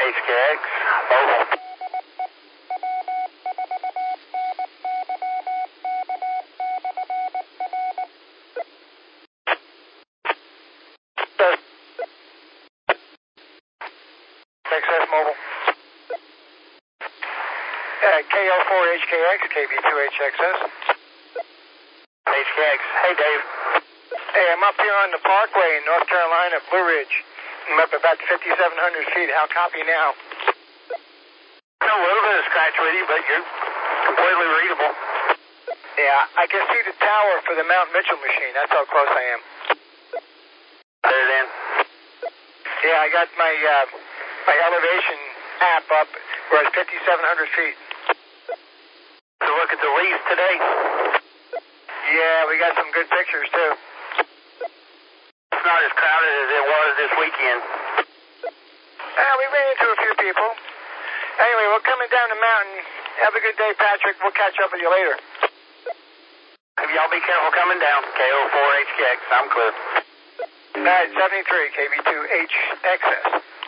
HKX. Over. XS Mobile. KO4HKX, KB2HXS. HKX. Hey, Dave. Hey, I'm up here on the Parkway in North Carolina, Blue Ridge. I'm up about 5,700 feet. How copy now? A little bit of scratch with you, but you're completely readable. Yeah, I can see the tower for the Mount Mitchell machine. That's how close I am. There then. Yeah, I got my elevation app up. We're at 5,700 feet. So look at the leaves today. Yeah, we got some good pictures too. It's not as crowded as it was this weekend. We ran into a few people. Anyway, we're coming down the mountain. Have a good day, Patrick. We'll catch up with you later. Y'all be careful coming down. KO4HKX. I'm clear. All right, 73, KB2HXS.